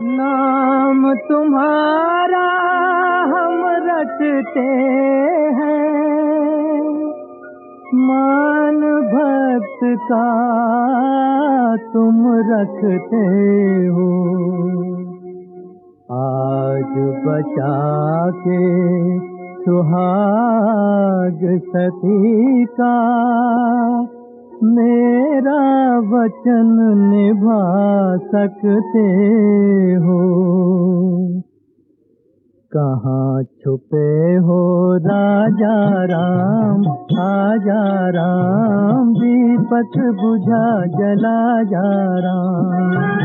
नाम तुम्हारा हम रटते हैं, मान भक्त का तुम रखते हो। आज बचा के सुहाग सती का मेरा वचन निभा सकते हो। कहाँ छुपे हो राजा राम, आजा राम, दीपक बुझा जला जा राम।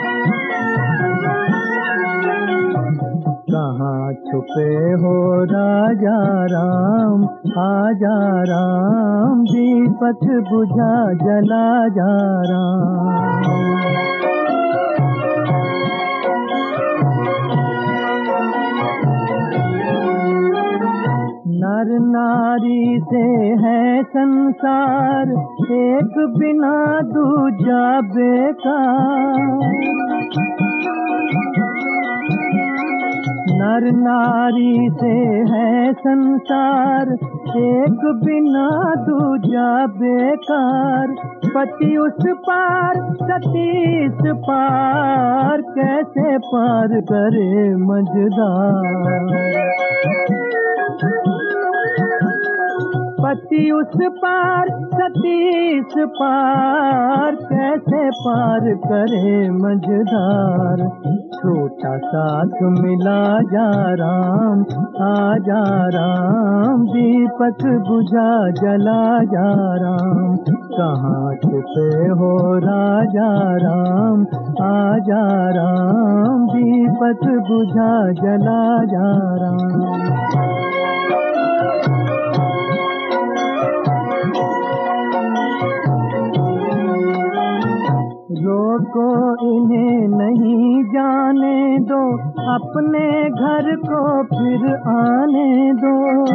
कहाँ छुपे हो राजा राम, आजा राम, दीपक बुझा जला जा राम। नर नारी से है संसार, एक बिना दूजा बेकार। नर नारी से है संसार, एक बिना दूजा बेकार। पति उस पार सती इस पार, कैसे पार करे मझधार। पति उस पार सती इस पार, कैसे पार करे मझधार। छोटा साथ मिला जा राम, आजा राम, दीपक बुझा जला जा राम। कहाँ छुपे हो राजा राम, आजा राम, दीपक बुझा जला जा राम। रोको इन्हें नहीं जाने दो, अपने घर को फिर आने दो।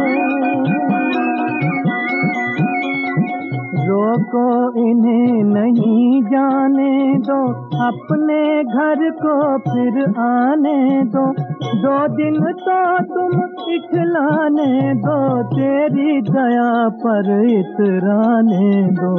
रोको इन्हें नहीं जाने दो, अपने घर को फिर आने दो। 2 दिन तो तुम इठलाने दो, तेरी दया पर इतराने दो।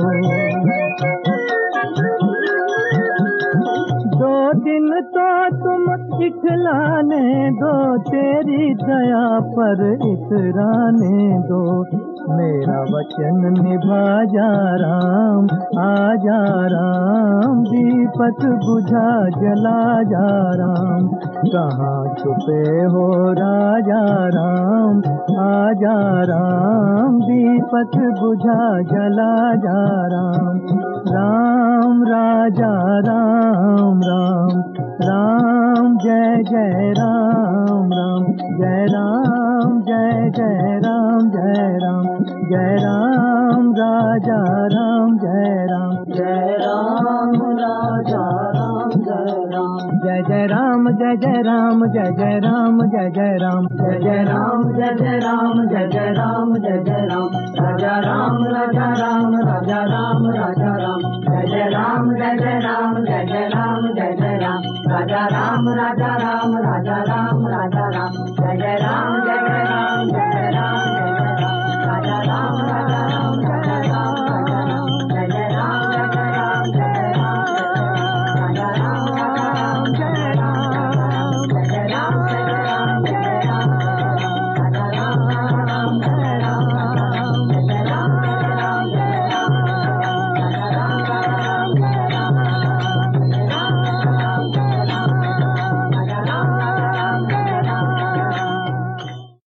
2 दिन तो तुम इठलाने दो, तेरी दया पर इतराने दो। मेरा वचन निभा जा राम, आजा राम, दीपक बुझा जला जा राम। कहाँ छुपे हो राजा राम, आजा राम, दीपक बुझा जला जा राम। राम राजा राम राम, राम जय जय राम राम, जय राम जय जय राम, जय राम जय राम राजा राम, जय राम जय राम राजा राम, जय राम जय जय राम, जय जय राम, जय जय राम, जय जय राम, जय जय राम, जय जय राम, जय जय राम, जय जय राम, राजा राम राजा राम, राजा राम राजा राम, जय जय राम, जय जय राम, जय जय राम, जय जय राम, राजा राम राजा राम, राजा राम राजा राम, जय जय राम, जय जय राम, जय जय राम, जय जय राम, राजा राम राजा राम।